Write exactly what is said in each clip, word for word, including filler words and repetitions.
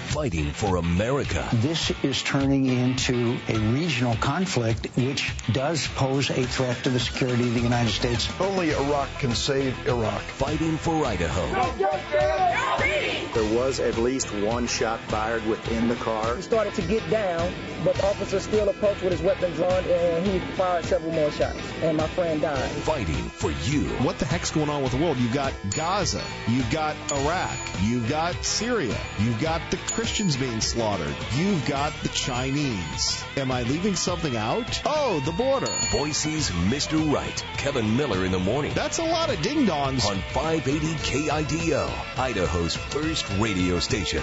fighting for America. This is turning into a regional conflict, which does pose a threat to the security of the United States. Only Iraq can save Iraq. Fighting for Idaho. There was at least one shot fired within the car. He started to get down, but the officer still approached with his weapon drawn, and he fired several more shots, and my friend died. Fighting for you. What the heck's going on with the world? You've got Gaza, you've got Iraq, you've got Syria, you've got the Christians being slaughtered, you've got the Chinese. Am I leaving something out? Oh, the border. Boise's Mister Right, Kevin Miller in the morning. That's a lot of ding-dongs. On five eighty K I D O, Idaho's first radio station.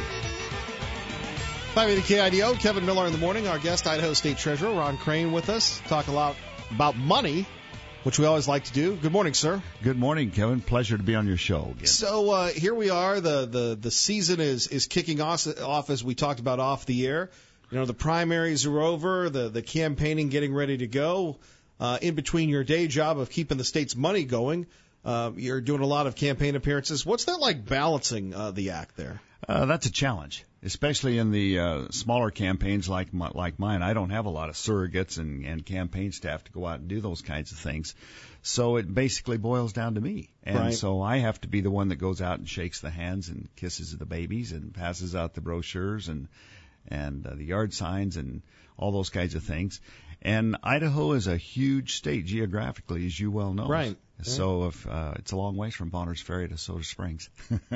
five eighty K I D O, Kevin Miller in the morning. Our guest, Idaho State Treasurer Ron Crane, with us. Talk a lot about money, which we always like to do. Good morning, sir. Good morning, Kevin. Pleasure to be on your show again. So uh, here we are. The, the, the season is, is kicking off, off, as we talked about off the air. You know, the primaries are over, the, the campaigning getting ready to go. Uh, in between your day job of keeping the state's money going, uh, you're doing a lot of campaign appearances. What's that like balancing uh, the act there? Uh, that's a challenge, especially in the uh, smaller campaigns like my, like mine. I don't have a lot of surrogates and, and campaign staff to go out and do those kinds of things. So it basically boils down to me. And right. So I have to be the one that goes out and shakes the hands and kisses the babies and passes out the brochures and and uh, the yard signs and all those kinds of things. And Idaho is a huge state geographically, as you well know. Right. So if, uh, it's a long ways from Bonners Ferry to Soda Springs.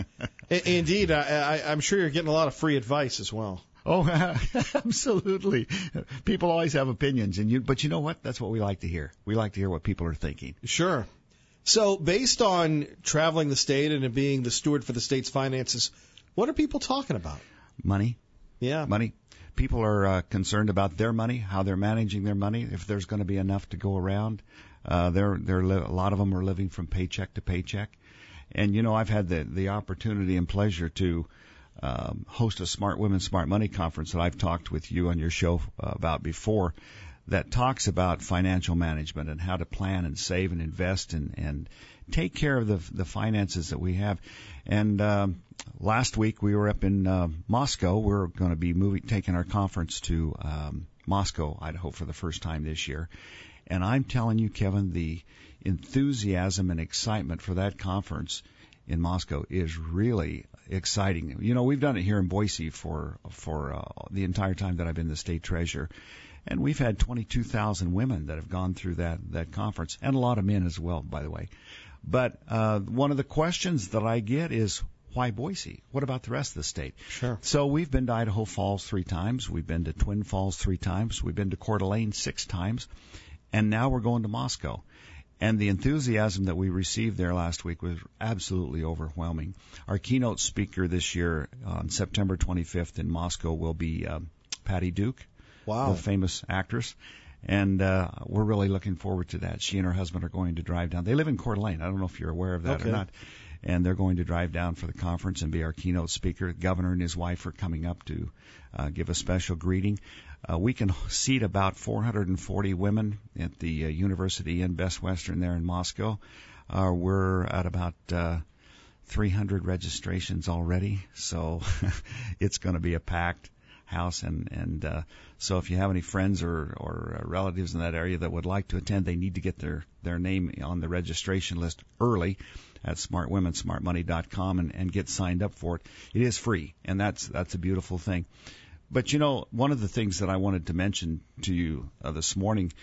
Indeed. I, I, I'm sure you're getting a lot of free advice as well. Oh, absolutely. People always have opinions, and you, but you know what? That's what we like to hear. We like to hear what people are thinking. Sure. So based on traveling the state and being the steward for the state's finances, what are people talking about? Money. Yeah. Money. People are uh, concerned about their money, how they're managing their money, if there's going to be enough to go around. Uh, they're, they're li- a lot of them are living from paycheck to paycheck. And, you know, I've had the, the opportunity and pleasure to um, host a Smart Women, Smart Money conference that I've talked with you on your show uh, about before that talks about financial management and how to plan and save and invest and, and take care of the, the finances that we have. And um, last week we were up in uh, Moscow. We're going to be moving, taking our conference to um, Moscow, Idaho, for the first time this year. And I'm telling you, Kevin, the enthusiasm and excitement for that conference in Moscow is really exciting. You know, we've done it here in Boise for for uh, the entire time that I've been the state treasurer. And we've had twenty-two thousand women that have gone through that, that conference, and a lot of men as well, by the way. But uh, one of the questions that I get is, why Boise? What about the rest of the state? Sure. So we've been to Idaho Falls three times. We've been to Twin Falls three times. We've been to Coeur d'Alene six times. And now we're going to Moscow. And the enthusiasm that we received there last week was absolutely overwhelming. Our keynote speaker this year on September twenty-fifth in Moscow will be uh, Patty Duke. Wow. The famous actress. And uh, we're really looking forward to that. She and her husband are going to drive down. They live in Coeur d'Alene. I don't know if you're aware of that okay. or not. And they're going to drive down for the conference and be our keynote speaker. The governor and his wife are coming up to uh, give a special greeting. Uh, we can seat about four hundred forty women at the uh, University in Best Western there in Moscow. Uh, we're at about uh, three hundred registrations already, so it's going to be a packed house. And, and uh, so if you have any friends or, or uh, relatives in that area that would like to attend, they need to get their, their name on the registration list early at smart women smart money dot com and, and get signed up for it. It is free, and that's that's a beautiful thing. But, you know, one of the things that I wanted to mention to you uh, this morning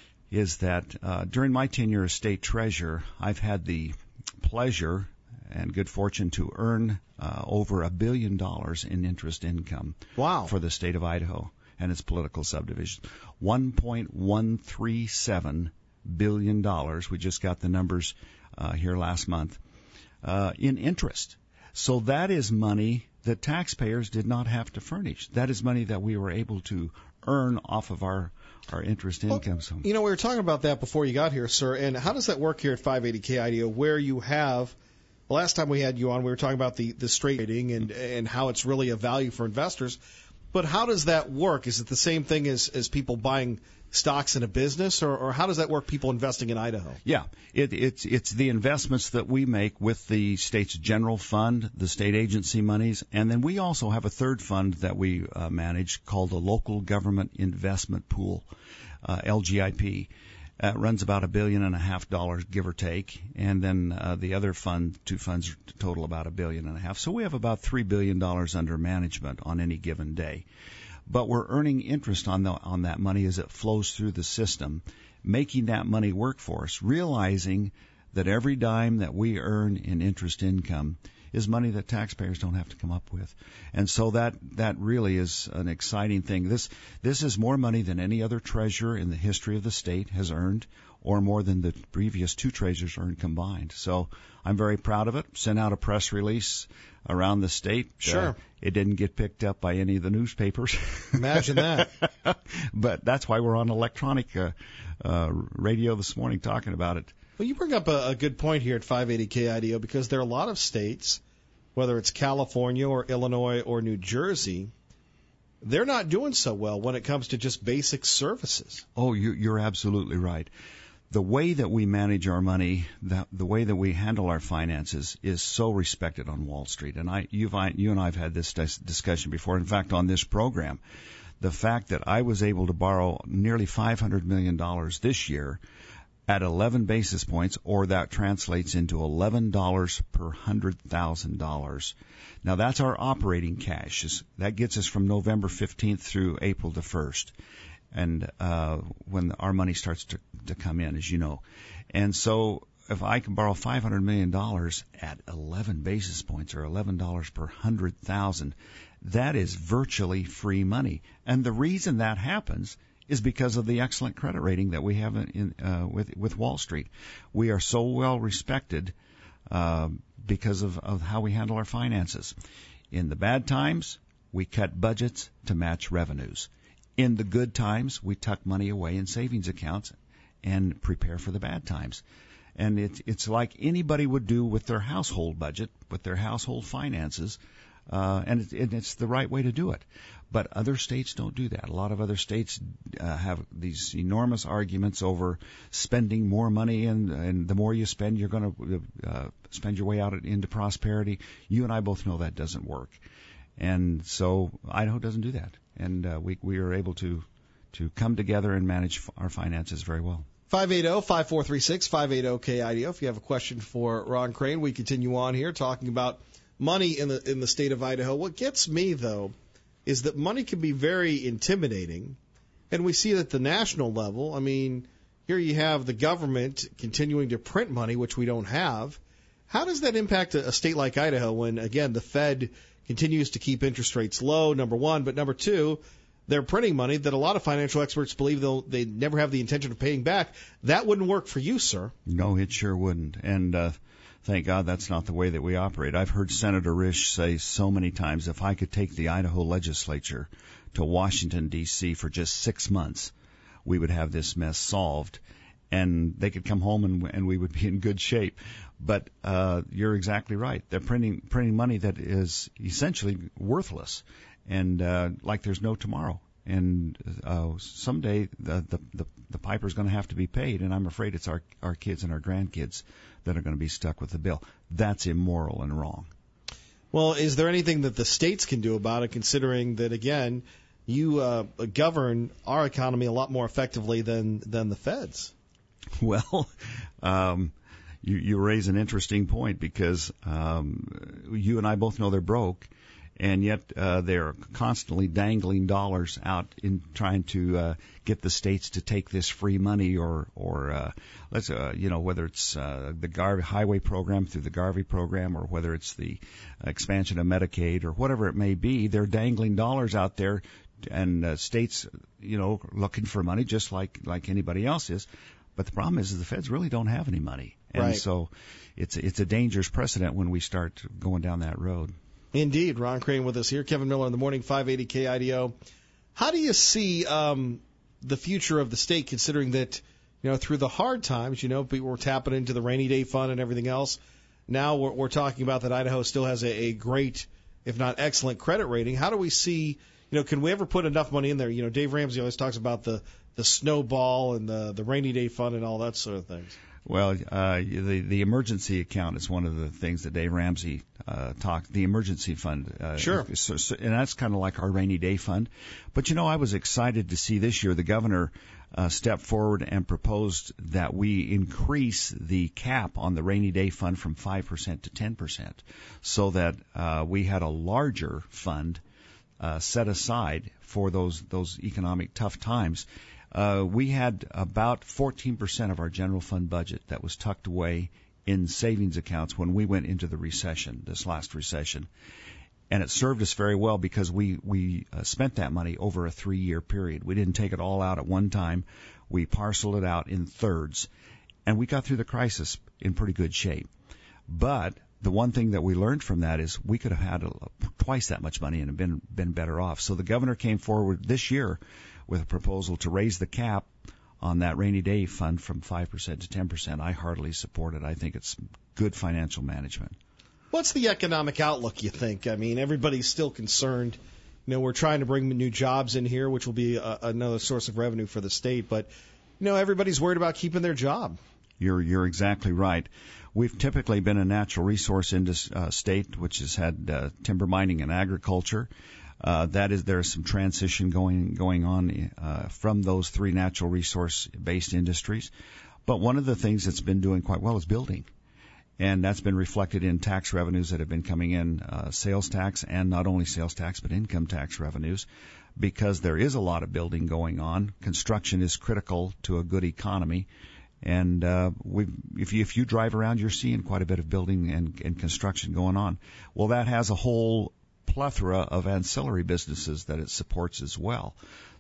is that uh, during my tenure as state treasurer, I've had the pleasure and good fortune to earn uh, over a billion dollars in interest income wow. for the state of Idaho and its political subdivisions. one point one three seven billion dollars. We just got the numbers uh, here last month uh, in interest. So that is money that taxpayers did not have to furnish. That is money that we were able to earn off of our, our interest income. Well, you know, we were talking about that before you got here, sir, and how does that work here at five eighty K I D O, where you have, the last time we had you on, we were talking about the, the straight trading and, and how it's really a value for investors. But how does that work? Is it the same thing as, as people buying stocks in a business, or, or how does that work, people investing in Idaho? Yeah, it, it's it's the investments that we make with the state's general fund, the state agency monies, and then we also have a third fund that we uh, manage called the Local Government Investment Pool, uh, L G I P. Uh, it runs about a billion and a half dollars, give or take, and then uh, the other fund, two funds total about a billion and a half. So we have about three billion dollars under management on any given day. But we're earning interest on the, on that money as it flows through the system, making that money work for us, realizing that every dime that we earn in interest income is money that taxpayers don't have to come up with. And so that, that really is an exciting thing. This, this is more money than any other treasurer in the history of the state has earned, or more than the previous two treasurers earned combined. So I'm very proud of it. Sent out a press release around the state. Sure. Uh, it didn't get picked up by any of the newspapers. Imagine that. But that's why we're on electronic uh, uh, radio this morning talking about it. Well, you bring up a, a good point here at five eighty K I D O, because there are a lot of states, whether it's California or Illinois or New Jersey, they're not doing so well when it comes to just basic services. Oh, you, you're absolutely right. The way that we manage our money, the, the way that we handle our finances is so respected on Wall Street. And I, you've, I, you and I have had this dis- discussion before. In fact, on this program, the fact that I was able to borrow nearly five hundred million dollars this year at eleven basis points, or that translates into eleven dollars per one hundred thousand dollars. Now, that's our operating cash. That gets us from November fifteenth through April the first. And uh, when our money starts to, to come in, as you know. And so if I can borrow five hundred million dollars at eleven basis points, or eleven dollars per one hundred thousand dollars, that is virtually free money. And the reason that happens is because of the excellent credit rating that we have in, uh, with, with Wall Street. We are so well respected uh, because of, of how we handle our finances. In the bad times, we cut budgets to match revenues. In the good times, we tuck money away in savings accounts and prepare for the bad times. And it, it's like anybody would do with their household budget, with their household finances, uh, and, it, and it's the right way to do it. But other states don't do that. A lot of other states uh, have these enormous arguments over spending more money, and, and the more you spend, you're going to uh, spend your way out into prosperity. You and I both know that doesn't work. And so Idaho doesn't do that. And uh, we we are able to to come together and manage f- our finances very well. five eight zero, five four three six, five eight zero K I D O. If you have a question for Ron Crane, we continue on here talking about money in the in the state of Idaho. What gets me, though, is that money can be very intimidating, and we see it at the national level. I mean, here you have the government continuing to print money, which we don't have. How does that impact a, a state like Idaho when, again, the Fed continues to keep interest rates low, number one, but number two, they're printing money that a lot of financial experts believe they'll they never have the intention of paying back? That wouldn't work for you, sir. No, it sure wouldn't. And uh, thank God that's not the way that we operate. I've heard Senator Risch say so many times, if I could take the Idaho legislature to Washington, D C for just six months, we would have this mess solved. And they could come home and, and we would be in good shape. But uh, you're exactly right. They're printing printing money that is essentially worthless, and uh, like there's no tomorrow. And uh, someday the the the, the piper's going to have to be paid, and I'm afraid it's our our kids and our grandkids that are going to be stuck with the bill. That's immoral and wrong. Well, is there anything that the states can do about it, considering that, again, you uh, govern our economy a lot more effectively than than the feds? Well, um, you, you raise an interesting point, because um, you and I both know they're broke, and yet uh, they're constantly dangling dollars out in trying to uh, get the states to take this free money, or, or uh, let's, uh, you know, whether it's uh, the Garvey Highway program through the Garvey program, or whether it's the expansion of Medicaid, or whatever it may be. They're dangling dollars out there, and uh, states, you know, looking for money just like like anybody else is. But the problem is, is the feds really don't have any money. And right. so it's it's a dangerous precedent when we start going down that road. Indeed. Ron Crane with us here. Kevin Miller in the morning, five eighty K I D O. How do you see um, the future of the state, considering that, you know, through the hard times, you know, people were tapping into the rainy day fund and everything else. Now we're, we're talking about that Idaho still has a, a great if not excellent credit rating. How do we see, you know, can we ever put enough money in there? You know, Dave Ramsey always talks about the, the snowball and the, the rainy day fund and all that sort of things. Well, uh, the the emergency account is one of the things that Dave Ramsey uh, talked. The emergency fund, uh, sure, so, so, and that's kind of like our rainy day fund. But you know, I was excited to see this year the governor uh, step forward and proposed that we increase the cap on the rainy day fund from five percent to ten percent, so that uh, we had a larger fund uh, set aside for those those economic tough times. Uh, we had about fourteen percent of our general fund budget that was tucked away in savings accounts when we went into the recession, this last recession. And it served us very well because we, we uh, spent that money over a three-year period. We didn't take it all out at one time. We parceled it out in thirds. And we got through the crisis in pretty good shape. But the one thing that we learned from that is we could have had a, twice that much money and have been, been better off. So the governor came forward this year with a proposal to raise the cap on that rainy day fund from five percent to ten percent. I heartily support it. I think it's good financial management. What's the economic outlook, you think? I mean, everybody's still concerned. You know, we're trying to bring new jobs in here, which will be a, another source of revenue for the state. But, you know, everybody's worried about keeping their job. You're you're exactly right. We've typically been a natural resource industry, uh, state, which has had uh, timber mining and agriculture. Uh, that is, there's some transition going going on uh, from those three natural resource-based industries. But one of the things that's been doing quite well is building, and that's been reflected in tax revenues that have been coming in, uh, sales tax, and not only sales tax but income tax revenues, because there is a lot of building going on. Construction is critical to a good economy, and uh, we, if you if you drive around, you're seeing quite a bit of building and, and construction going on. Well, that has a whole plethora of ancillary businesses that it supports as well.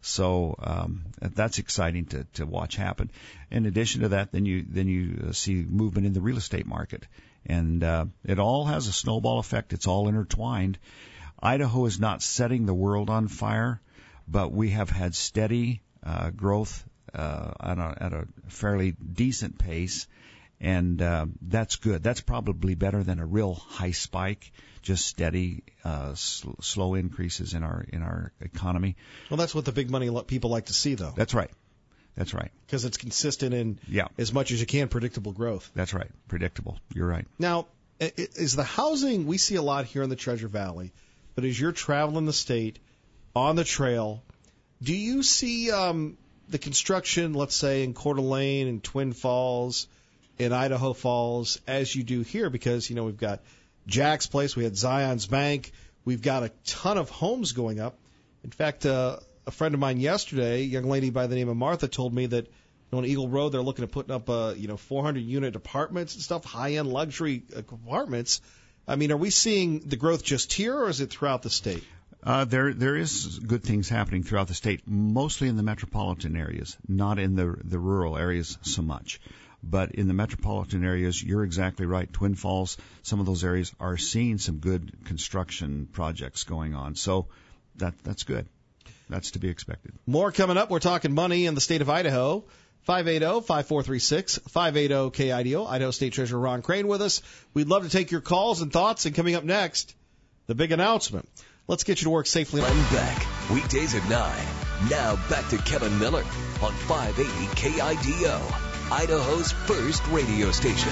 So um, that's exciting to, to watch happen. In addition to that, then you then you see movement in the real estate market, and uh, it all has a snowball effect. It's all intertwined. Idaho is not setting the world on fire, but we have had steady uh, growth uh, at, a, at a fairly decent pace, and uh, that's good. That's probably better than a real high spike. Just steady, uh, sl- slow increases in our in our economy. Well, that's what the big money people like to see, though. That's right. That's right. Because it's consistent in yeah. as much as you can predictable growth. That's right. Predictable. You're right. Now, is the housing, we see a lot here in the Treasure Valley, but as you're traveling the state on the trail, do you see um, the construction, let's say, in Coeur d'Alene and Twin Falls, in Idaho Falls, as you do here? Because, you know, we've got Jack's Place, we had Zion's Bank, we've got a ton of homes going up. In fact, uh, a friend of mine yesterday, a young lady by the name of Martha, told me that on Eagle Road they're looking at putting up, uh, you know, four hundred unit apartments and stuff, high-end luxury apartments. I mean, are we seeing the growth just here, or is it throughout the state? Uh, there, there is good things happening throughout the state, mostly in the metropolitan areas, not in the the rural areas so much. But in the metropolitan areas, you're exactly right. Twin Falls, some of those areas are seeing some good construction projects going on. So that that's good. That's to be expected. More coming up. We're talking money in the state of Idaho. five eight zero, five four three six, five eight zero K I D O. Idaho State Treasurer Ron Crane with us. We'd love to take your calls and thoughts. And coming up next, the big announcement. Let's get you to work safely. Glenn Beck, weekdays at nine. Now back to Kevin Miller on five eighty K I D O. Idaho's first radio station.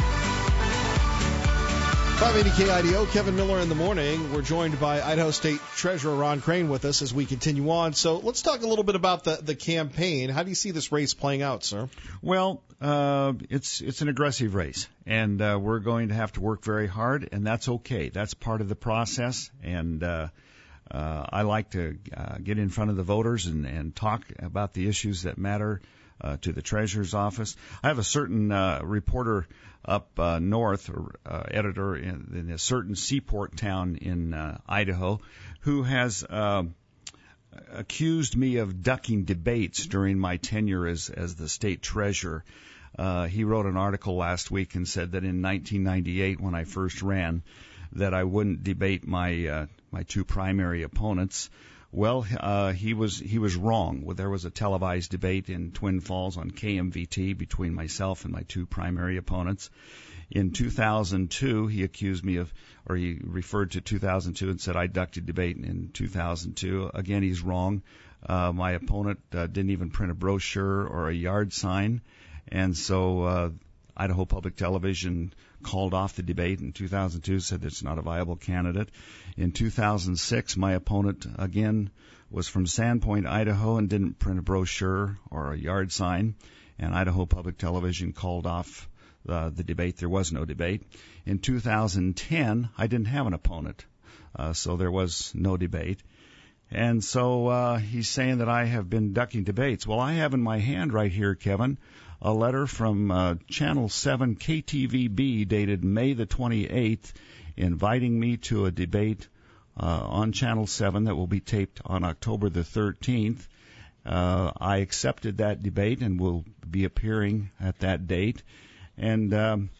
five eighty K I D O, Kevin Miller in the morning. We're joined by Idaho State Treasurer Ron Crane with us as we continue on. So let's talk a little bit about the, the campaign. How do you see this race playing out, sir? Well, uh, it's it's an aggressive race, and uh, we're going to have to work very hard, and that's okay. That's part of the process, and uh, uh, I like to uh, get in front of the voters and, and talk about the issues that matter Uh, to the treasurer's office. I have a certain uh, reporter up uh, north, or uh, editor in, in a certain seaport town in uh, Idaho, who has uh, accused me of ducking debates during my tenure as, as the state treasurer. Uh, he wrote an article last week and said that in nineteen ninety-eight, when I first ran, that I wouldn't debate my uh, my two primary opponents. Well, uh, he was he was wrong. Well, there was a televised debate in Twin Falls on K M V T between myself and my two primary opponents. In two thousand two, he accused me of, or he referred to two thousand two and said I ducked a debate in two thousand two. Again, he's wrong. Uh, my opponent uh, didn't even print a brochure or a yard sign, and so uh, Idaho Public Television called off the debate in two thousand two, said it's not a viable candidate. In two thousand six, my opponent, again, was from Sandpoint, Idaho, and didn't print a brochure or a yard sign, and Idaho Public Television called off uh, the debate. There was no debate. In two thousand ten, I didn't have an opponent, uh, so there was no debate. And so uh, he's saying that I have been ducking debates. Well, I have in my hand right here, Kevin, a letter from uh, Channel seven K T V B dated May the twenty-eighth, inviting me to a debate uh, on Channel seven that will be taped on October the thirteenth. Uh, I accepted that debate and will be appearing at that date. And um,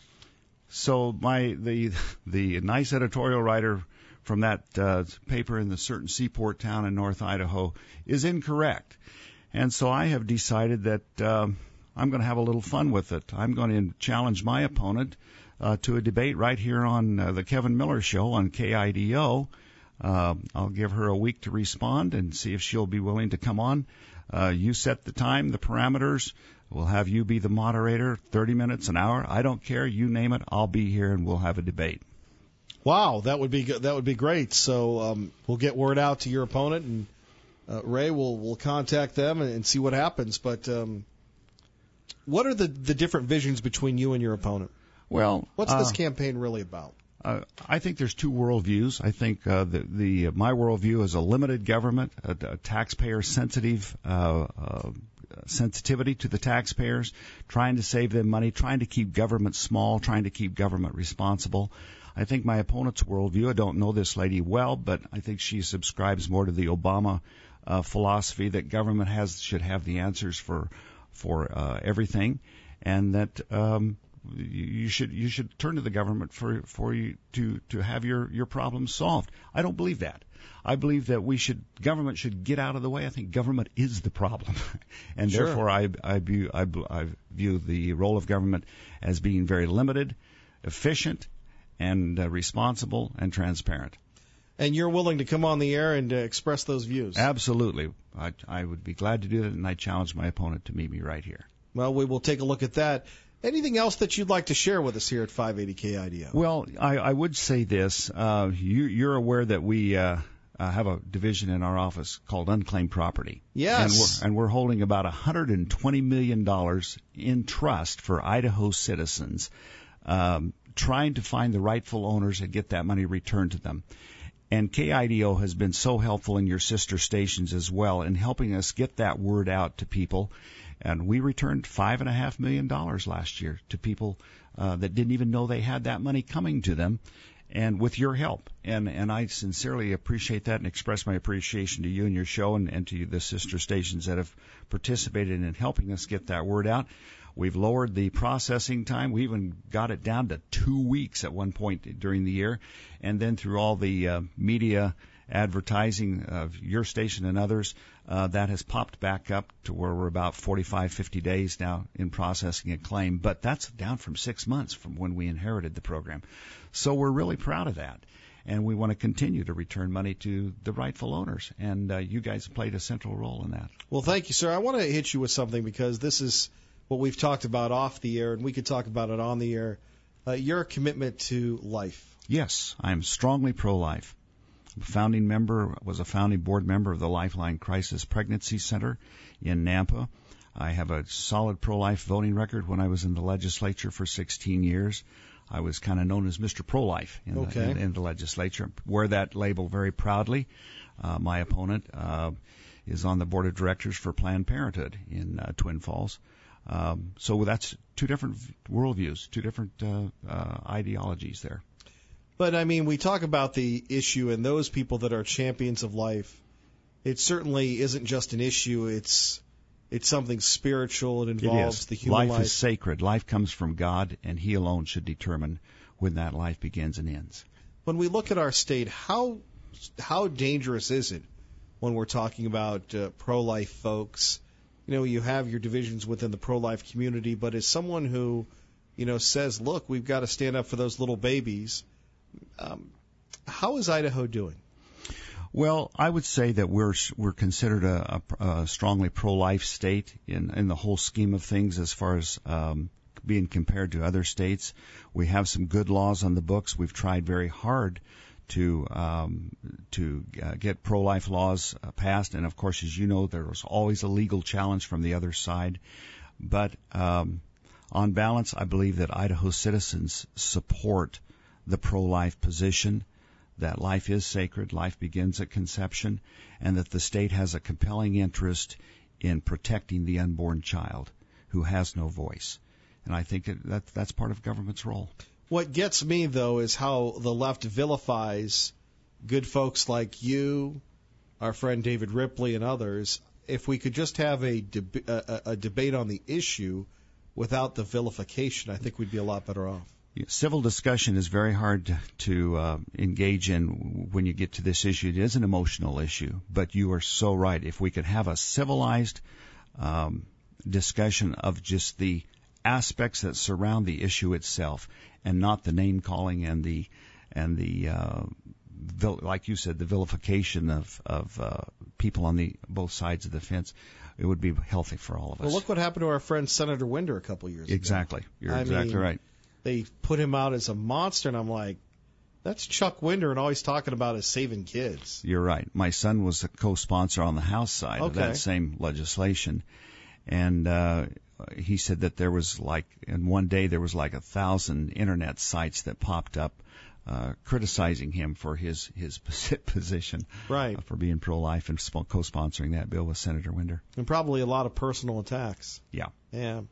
so my the the nice editorial writer from that uh, paper in the certain seaport town in North Idaho is incorrect. And so I have decided that um, I'm going to have a little fun with it. I'm going to challenge my opponent uh, to a debate right here on uh, the Kevin Miller Show on K I D O. Uh, I'll give her a week to respond and see if she'll be willing to come on. Uh, you set the time, the parameters. We'll have you be the moderator, thirty minutes, an hour. I don't care. You name it. I'll be here and we'll have a debate. Wow, that would be that would be great. So um, we'll get word out to your opponent, and uh, Ray will will contact them and, and see what happens. But um, what are the, the different visions between you and your opponent? Well, what's uh, this campaign really about? Uh, I think there's two worldviews. I think uh, the, the uh, my worldview is a limited government, a, a taxpayer-sensitive uh, uh, sensitivity to the taxpayers, trying to save them money, trying to keep government small, trying to keep government responsible. I think my opponent's worldview, I don't know this lady well, but I think she subscribes more to the Obama uh, philosophy that government has should have the answers for for uh, everything, and that um, you should you should turn to the government for for you to to have your your problems solved. I don't believe that. I believe that we should government should get out of the way. I think government is the problem, and Sure. therefore I I view I, I view the role of government as being very limited, efficient, and uh, responsible and transparent. And you're willing to come on the air and uh, express those views? Absolutely. I, I would be glad to do that, and I challenge my opponent to meet me right here. Well, we will take a look at that. Anything else that you'd like to share with us here at five eighty K I D O? Well, I, I would say this. Uh, you, you're aware that we uh, uh, have a division in our office called Unclaimed Property. Yes. And we're, and we're holding about one hundred twenty million dollars in trust for Idaho citizens, um, trying to find the rightful owners and get that money returned to them. And K I D O has been so helpful in your sister stations as well in helping us get that word out to people. And we returned five and a half million dollars last year to people uh, that didn't even know they had that money coming to them, and with your help. And and I sincerely appreciate that and express my appreciation to you and your show and, and to the sister stations that have participated in helping us get that word out. We've lowered the processing time. We even got it down to two weeks at one point during the year. And then through all the uh, media advertising of your station and others, uh, that has popped back up to where we're about forty-five, fifty days now in processing a claim. But that's down from six months from when we inherited the program. So we're really proud of that. And we want to continue to return money to the rightful owners. And uh, you guys played a central role in that. Well, thank you, sir. I want to hit you with something because this is what we've talked about off the air, and we could talk about it on the air. Uh, your commitment to life. Yes, I'm strongly pro-life. I'm a founding member, was a founding board member of the Lifeline Crisis Pregnancy Center in Nampa. I have a solid pro-life voting record. When I was in the legislature for sixteen years, I was kind of known as Mister Pro-Life in, okay. the, in, in the legislature. Wear that label very proudly. Uh, my opponent uh, is on the board of directors for Planned Parenthood in uh, Twin Falls. Um, so that's two different worldviews, two different uh, uh, ideologies there. But, I mean, we talk about the issue and those people that are champions of life. It certainly isn't just an issue. It's it's something spiritual. It involves it is. the human life. Life is sacred. Life comes from God, and He alone should determine when that life begins and ends. When we look at our state, how how dangerous is it when we're talking about uh, pro-life folks? You know, you have your divisions within the pro-life community, but as someone who you know, says, look, we've got to stand up for those little babies. Um, how is Idaho doing? Well, I would say that we're we're considered a, a, a strongly pro-life state in in the whole scheme of things as far as um, being compared to other states. We have some good laws on the books. We've tried very hard to um, to uh, get pro-life laws uh, passed, and of course, as you know, there was always a legal challenge from the other side. But um, on balance, I believe that Idaho citizens support the pro-life position, that life is sacred, life begins at conception, and that the state has a compelling interest in protecting the unborn child who has no voice. And I think it, that that's part of government's role. What gets me, though, is how the left vilifies good folks like you, our friend David Ripley, and others. If we could just have a, deb- a, a debate on the issue without the vilification, I think we'd be a lot better off. Civil discussion is very hard to, to uh, engage in when you get to this issue. It is an emotional issue, but you are so right. If we could have a civilized um, discussion of just the aspects that surround the issue itself, and not the name calling and the and the uh, vil- like you said, the vilification of of uh, people on the both sides of the fence, it would be healthy for all of us. Well, look what happened to our friend Senator Winder a couple years ago. Exactly, you're I exactly mean, right. They put him out as a monster, and I'm like, that's Chuck Winder, and all he's talking about is saving kids. You're right. My son was a co-sponsor on the House side of Okay. that same legislation, and uh, he said that there was like, in one day there was like a thousand internet sites that popped up uh, criticizing him for his his position, right, uh, for being pro-life and sp- co-sponsoring that bill with Senator Winder. And probably a lot of personal attacks. Yeah. Yeah.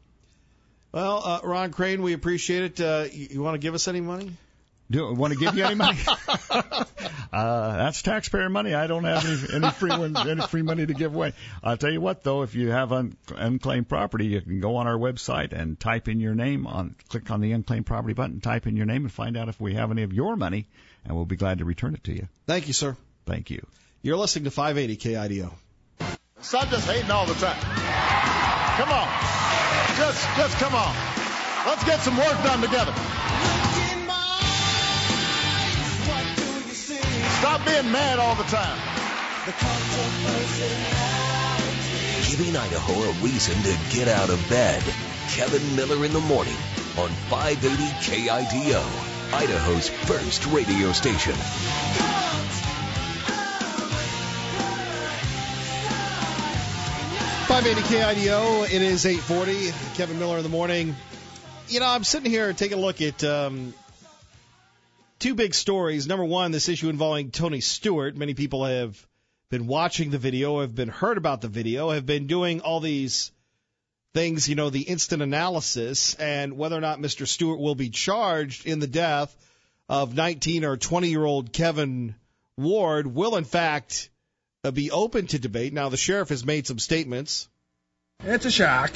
Well, uh, Ron Crane, we appreciate it. Uh, you, you want to give us any money? Do I want to give you any money? uh, that's taxpayer money. I don't have any, any free one, any free money to give away. I'll tell you what, though, if you have un, unclaimed property, you can go on our website and type in your name, on click on the unclaimed property button, type in your name, and find out if we have any of your money, and we'll be glad to return it to you. Thank you, sir. Thank you. You're listening to five eighty K I D O. Stop just hating all the time. Come on. Just, just come on. Let's get some work done together. Stop being mad all the time. Giving Idaho a reason to get out of bed. Kevin Miller in the morning on five eighty K I D O, Idaho's first radio station. five eighty K I D O, it is eight forty. Kevin Miller in the morning. You know, I'm sitting here taking a look at um, two big stories. Number one, this issue involving Tony Stewart. Many people have been watching the video, have been heard about the video, have been doing all these things, you know, the instant analysis, and whether or not Mister Stewart will be charged in the death of nineteen or twenty-year-old Kevin Ward will, in fact, uh, be open to debate. Now, the sheriff has made some statements. It's a shock.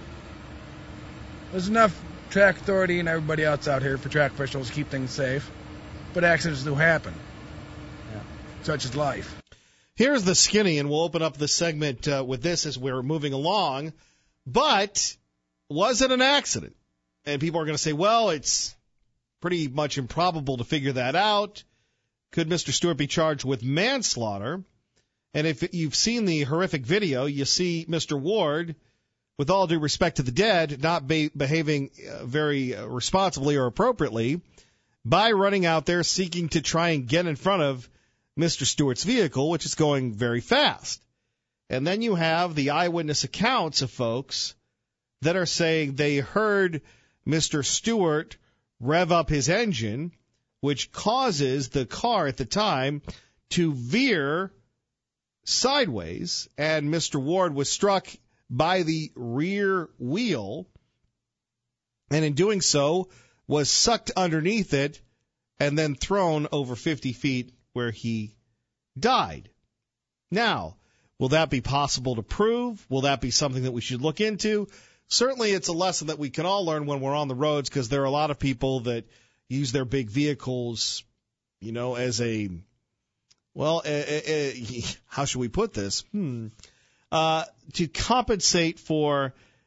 There's enough track authority and everybody else out here for track officials to keep things safe. But accidents do happen. Yeah. Such is life. Here's the skinny, and we'll open up the segment uh, with this as we're moving along. But was it an accident? And people are going to say, well, it's pretty much improbable to figure that out. Could Mister Stewart be charged with manslaughter? And if you've seen the horrific video, you see Mister Ward, with all due respect to the dead, not be behaving uh, very uh, responsibly or appropriately by running out there seeking to try and get in front of Mister Stewart's vehicle, which is going very fast. And then you have the eyewitness accounts of folks that are saying they heard Mister Stewart rev up his engine, which causes the car at the time to veer sideways, and Mister Ward was struck by the rear wheel, and in doing so was sucked underneath it and then thrown over fifty feet where he died. Now, will that be possible to prove? Will that be something that we should look into? Certainly it's a lesson that we can all learn when we're on the roads, because there are a lot of people that use their big vehicles, you know, as a, well, a, a, a, how should we put this? Hmm. Uh, to compensate for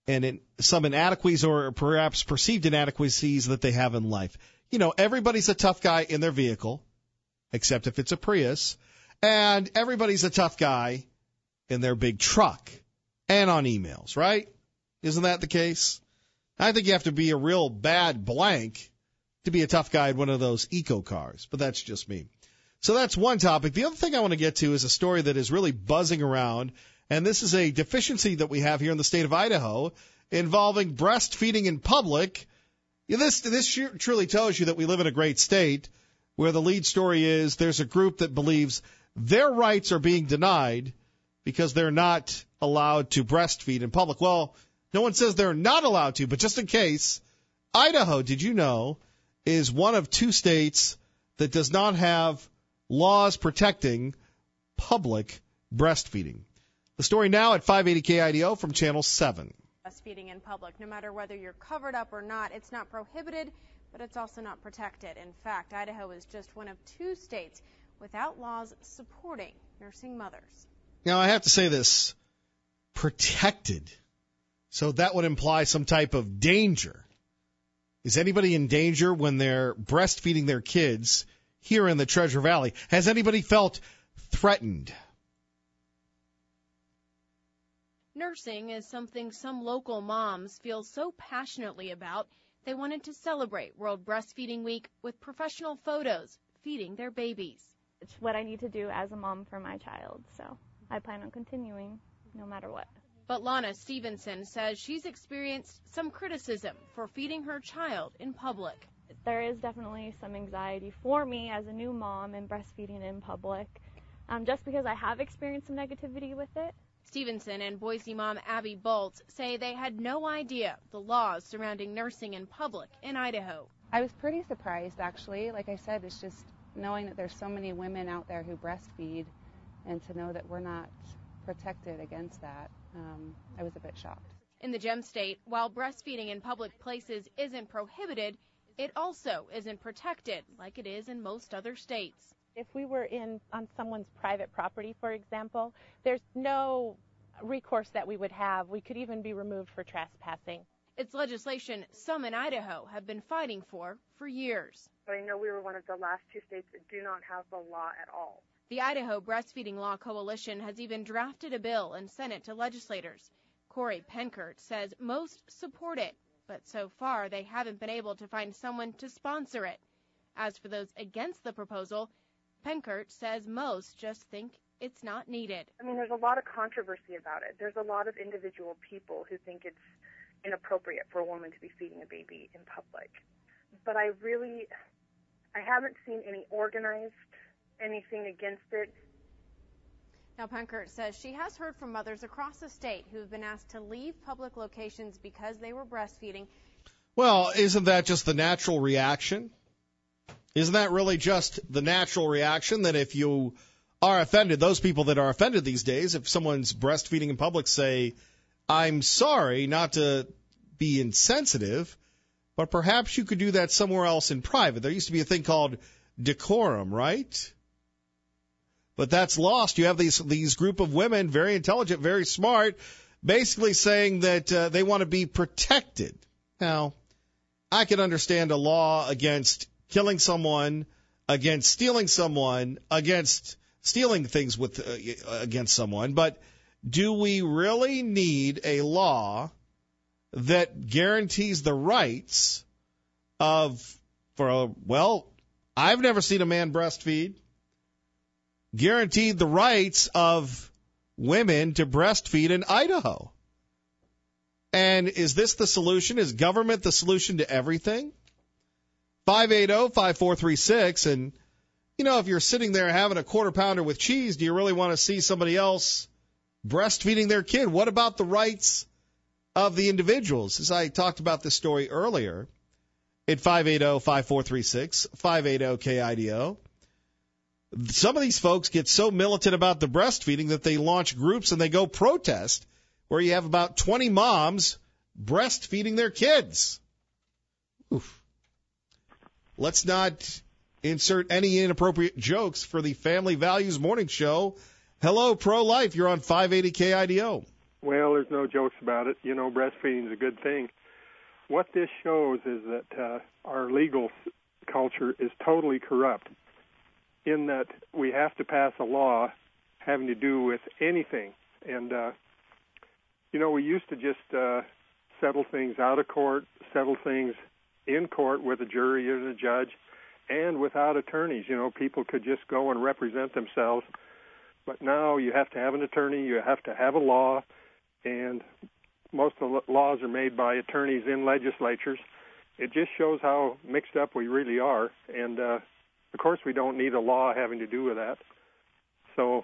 and in some inadequacies or perhaps perceived inadequacies that they have in life. You know, everybody's a tough guy in their vehicle, except if it's a Prius, and everybody's a tough guy in their big truck and on emails, right? Isn't that the case? I think you have to be a real bad blank to be a tough guy in one of those eco cars, but that's just me. So that's one topic. The other thing I want to get to is a story that is really buzzing around, and this is a deficiency that we have here in the state of Idaho involving breastfeeding in public. This, this truly tells you that we live in a great state where the lead story is there's a group that believes their rights are being denied because they're not allowed to breastfeed in public. Well, no one says they're not allowed to, but just in case, Idaho, did you know, is one of two states that does not have laws protecting public breastfeeding. The story now at five eighty K I D O from Channel seven. Breastfeeding in public, no matter whether you're covered up or not, it's not prohibited, but it's also not protected. In fact, Idaho is just one of two states without laws supporting nursing mothers. Now, I have to say this, protected. So that would imply some type of danger. Is anybody in danger when they're breastfeeding their kids here in the Treasure Valley? Has anybody felt threatened? Nursing is something some local moms feel so passionately about, they wanted to celebrate World Breastfeeding Week with professional photos feeding their babies. It's what I need to do as a mom for my child, so I plan on continuing no matter what. But Lana Stevenson says she's experienced some criticism for feeding her child in public. There is definitely some anxiety for me as a new mom and breastfeeding in public, um, just because I have experienced some negativity with it. Stevenson and Boise mom Abby Bolts say they had no idea the laws surrounding nursing in public in Idaho. I was pretty surprised, actually. Like I said, it's just knowing that there's so many women out there who breastfeed, and to know that we're not protected against that, um, I was a bit shocked. In the Gem State, while breastfeeding in public places isn't prohibited, it also isn't protected like it is in most other states. If we were in on someone's private property, for example, there's no recourse that we would have. We could even be removed for trespassing. It's legislation some in Idaho have been fighting for for years. I know we were one of the last two states that do not have the law at all. The Idaho Breastfeeding Law Coalition has even drafted a bill and sent it to legislators. Corey Penkert says most support it, but so far they haven't been able to find someone to sponsor it. As for those against the proposal, Penkert says most just think it's not needed. I mean, there's a lot of controversy about it. There's a lot of individual people who think it's inappropriate for a woman to be feeding a baby in public. But I really, I haven't seen any organized anything against it. Now, Penkert says she has heard from mothers across the state who have been asked to leave public locations because they were breastfeeding. Well, isn't that just the natural reaction? Isn't that really just the natural reaction that if you are offended, those people that are offended these days, if someone's breastfeeding in public, say, I'm sorry, not to be insensitive, but perhaps you could do that somewhere else in private. There used to be a thing called decorum, right? But that's lost. You have these these group of women, very intelligent, very smart, basically saying that uh, they want to be protected. Now, I can understand a law against killing someone, against stealing someone, against stealing things with uh, against someone, but do we really need a law that guarantees the rights of, for a, well, I've never seen a man breastfeed, guaranteed the rights of women to breastfeed in Idaho? And is this the solution? Is government the solution to everything? five eight zero, five four three six, and, you know, if you're sitting there having a quarter pounder with cheese, do you really want to see somebody else breastfeeding their kid? What about the rights of the individuals? As I talked about this story earlier at five eight zero, five four three six, five eight zero K I D O, some of these folks get so militant about the breastfeeding that they launch groups and they go protest where you have about twenty moms breastfeeding their kids. Oof. Let's not insert any inappropriate jokes for the Family Values Morning Show. Hello, Pro-Life. You're on five eighty K I D O. Well, there's no jokes about it. You know, breastfeeding is a good thing. What this shows is that uh, our legal culture is totally corrupt in that we have to pass a law having to do with anything. And, uh, you know, we used to just uh, settle things out of court, settle things in court with a jury and a judge, and without attorneys. You know, people could just go and represent themselves. But now you have to have an attorney, you have to have a law, and most of the laws are made by attorneys in legislatures. It just shows how mixed up we really are. And, uh, of course, we don't need a law having to do with that. So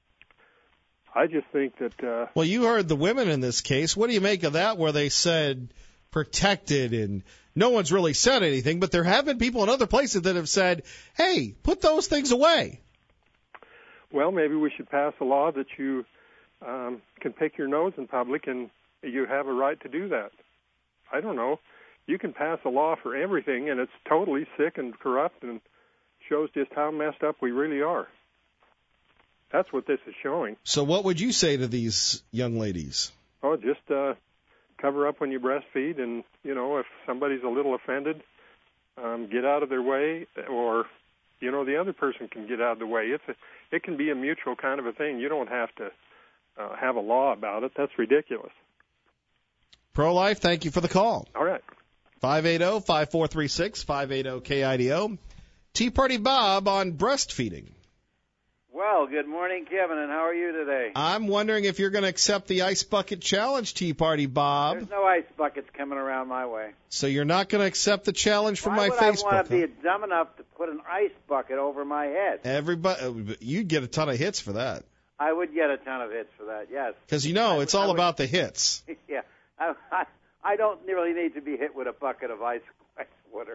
I just think that... Uh, well, you heard the women in this case. What do you make of that, where they said protected and no one's really said anything, but there have been people in other places that have said, hey, put those things away? Well, maybe we should pass a law that you um, can pick your nose in public and you have a right to do that. I don't know. You can pass a law for everything, and it's totally sick and corrupt and shows just how messed up we really are. That's what this is showing. So what would you say to these young ladies? Oh, just uh, cover up when you breastfeed, and, you know, if somebody's a little offended, um, get out of their way, or, you know, the other person can get out of the way. It's a, it can be a mutual kind of a thing. You don't have to uh, have a law about it. That's ridiculous. Pro-Life, thank you for the call. All right. five eight zero, five four three six, five eight zero K I D O. Tea Party Bob on breastfeeding. Well, good morning, Kevin, and how are you today? I'm wondering if you're going to accept the Ice Bucket Challenge, Tea Party Bob. There's no ice buckets coming around my way. So you're not going to accept the challenge from Why my would Facebook? I want to huh? be dumb enough to put an ice bucket over my head? Everybody, you'd get a ton of hits for that. I would get a ton of hits for that, yes. Because, you know, I it's would, all would, about the hits. Yeah. I, I, I don't really need to be hit with a bucket of ice, ice water.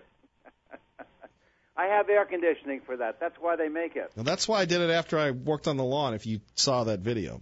I have air conditioning for that. That's why they make it. Well, that's why I did it after I worked on the lawn, if you saw that video.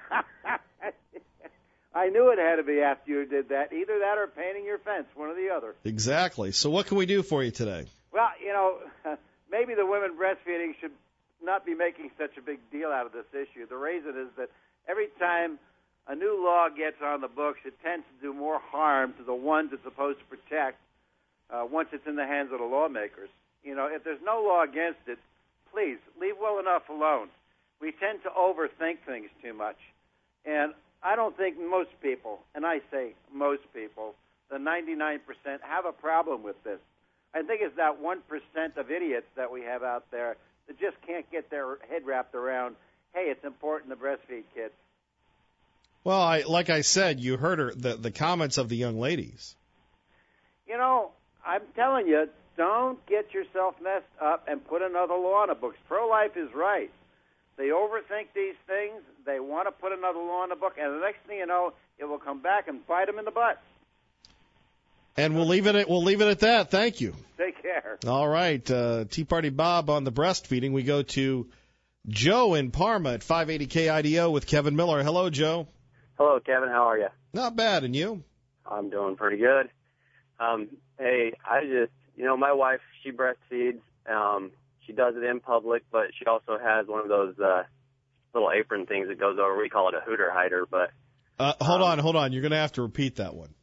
I knew it had to be after you did that. Either that or painting your fence, one or the other. Exactly. So what can we do for you today? Well, you know, maybe the women breastfeeding should not be making such a big deal out of this issue. The reason is that every time a new law gets on the books, it tends to do more harm to the ones it's supposed to protect uh, once it's in the hands of the lawmakers. You know, if there's no law against it, please, leave well enough alone. We tend to overthink things too much. And I don't think most people, and I say most people, the ninety-nine percent, have a problem with this. I think it's that one percent of idiots that we have out there that just can't get their head wrapped around, hey, it's important to breastfeed kids. Well, I, like I said, you heard her, the, the comments of the young ladies. You know, I'm telling you, don't get yourself messed up and put another law on the books. Pro-life is right. They overthink these things. They want to put another law on the book, and the next thing you know, it will come back and bite them in the butt. And we'll leave it at we'll leave it at that. Thank you. Take care. All right, uh, Tea Party Bob on the breastfeeding. We go to Joe in Parma at five eighty K I D O with Kevin Miller. Hello, Joe. Hello, Kevin. How are you? Not bad, and you? I'm doing pretty good. Um, hey, I just, you know, my wife, she breastfeeds. Um, she does it in public, but she also has one of those uh, little apron things that goes over. We call it a hooter hider, but uh, hold um, on, hold on. You're going to have to repeat that one.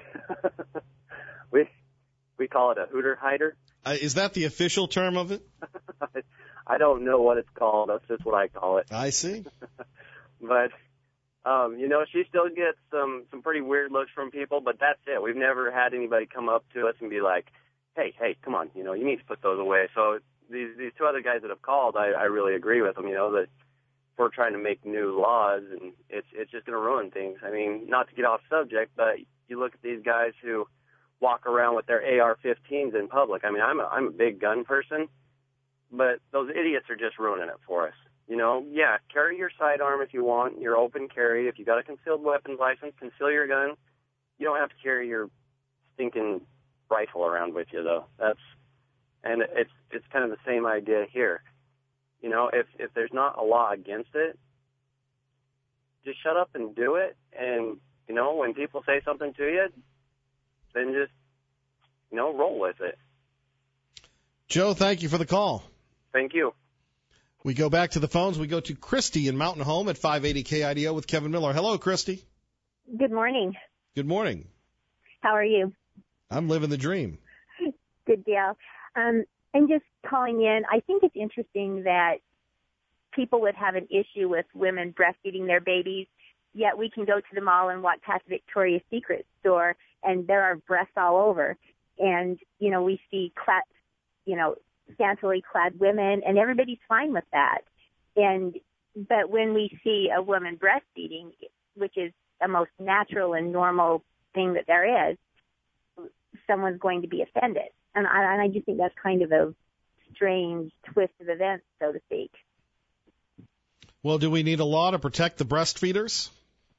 we we call it a hooter hider. Uh, is that the official term of it? I don't know what it's called. That's just what I call it. I see. But um, you know, she still gets some some pretty weird looks from people, but that's it. We've never had anybody come up to us and be like, "Hey, hey, come on, you know, you need to put those away." So these these two other guys that have called, I, I really agree with them. You know, that we're trying to make new laws, and it's it's just going to ruin things. I mean, not to get off subject, but you look at these guys who walk around with their A R fifteens in public. I mean, I'm a, I'm a big gun person, but those idiots are just ruining it for us. You know, yeah, carry your sidearm if you want, your open carry. If you got a concealed weapons license, conceal your gun. You don't have to carry your stinking rifle around with you, though. That's and it's it's kind of the same idea here. You know, if if there's not a law against it, just shut up and do it. And you know, when people say something to you, then just you know roll with it. Joe, thank you for the call. Thank you. We go back to the phones. We go to Christy in Mountain Home at five eighty K I D O with Kevin Miller. Hello, Christy. Good morning. Good morning. How are you? I'm living the dream. Good deal. Um, I'm just calling in. I think it's interesting that people would have an issue with women breastfeeding their babies, yet we can go to the mall and walk past Victoria's Secret store, and there are breasts all over. And, you know, we see, clad, you know, scantily clad women, and everybody's fine with that. And but when we see a woman breastfeeding, which is the most natural and normal thing that there is, someone's going to be offended. And I, and I just think that's kind of a strange twist of events, so to speak. Well, do we need a law to protect the breastfeeders?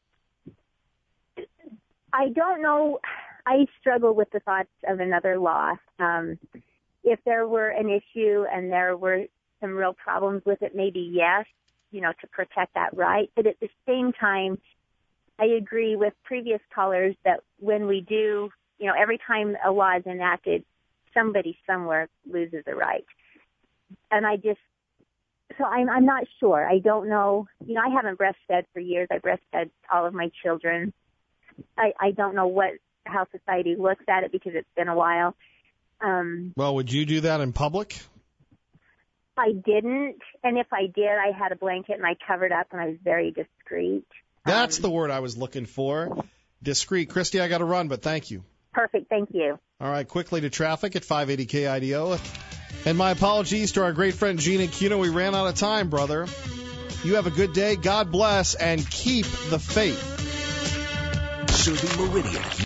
I don't know. I struggle with the thoughts of another law. Um, if there were an issue and there were some real problems with it, maybe yes, you know, to protect that right. But at the same time, I agree with previous callers that when we do, you know, every time a law is enacted, somebody somewhere loses a right. And I just, so I'm, I'm not sure. I don't know. You know, I haven't breastfed for years. I breastfed all of my children. I, I don't know what how society looks at it because it's been a while. Um, well, would you do that in public? I didn't. And if I did, I had a blanket and I covered up and I was very discreet. That's um, the word I was looking for. Discreet. Christy, I got to run, but thank you. Perfect. Thank you. All right, quickly to traffic at five eighty K I D O. And my apologies to our great friend Gene Aquino. We ran out of time, brother. You have a good day. God bless, and keep the faith. Serving Meridian.